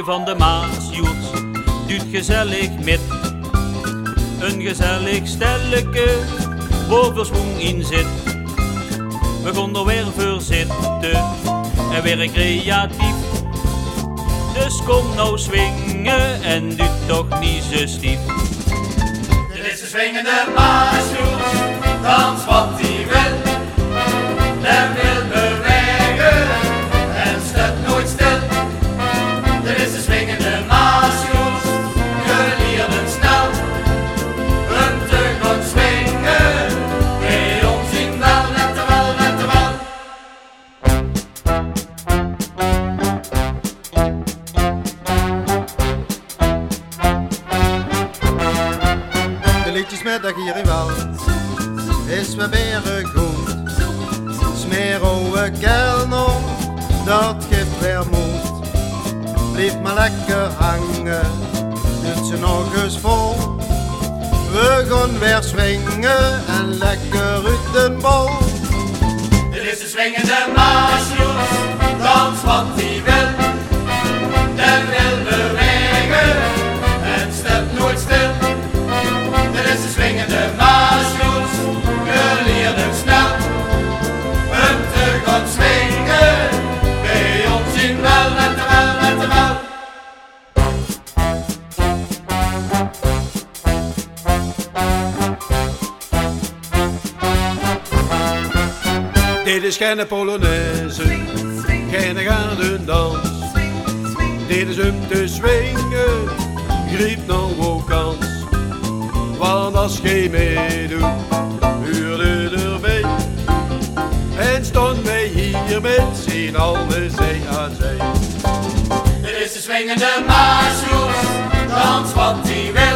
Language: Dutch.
van de Maasjoers doet gezellig met. Een gezellig stelleke, waar veel schoen in zit. We gaan er weer voor zitten en weer creatief. Dus kom nou swingen en doe toch niet zo stief. Dit is de swingende Maasjoers, dans wat hij wil. En wil bewegen en staat nooit stil. Dit is de swingende Maasjoers, je leert het snel. Een te gaan swingen, bij ons zien wel, let er wel, let er wel. De liedjesmiddag hier in Wals is weer weer goed. Smeer ouwe kerno, dat geeft weer moed. Blijf maar lekker hangen, doet ze nog eens vol. We gaan weer swingen en lekker uit den bol. Dit is de swingende Maasjoers, dans wat hij wil. En wil bewegen en staat nooit stil. Dit is de swingende Maasjoers, je leert hem snel. Hem te gaan swingen, bij ons zien wel, let er wel, let er wel. Dit is geen Polonaise, geen gaardendans. Dit is om te swingen, griep nou ook kans. Want als je meedoet, huurde erbij. En stond wij hier met z'n allen zij aan zij. Dit is de swingende Maasjoers, dans wat hij wil.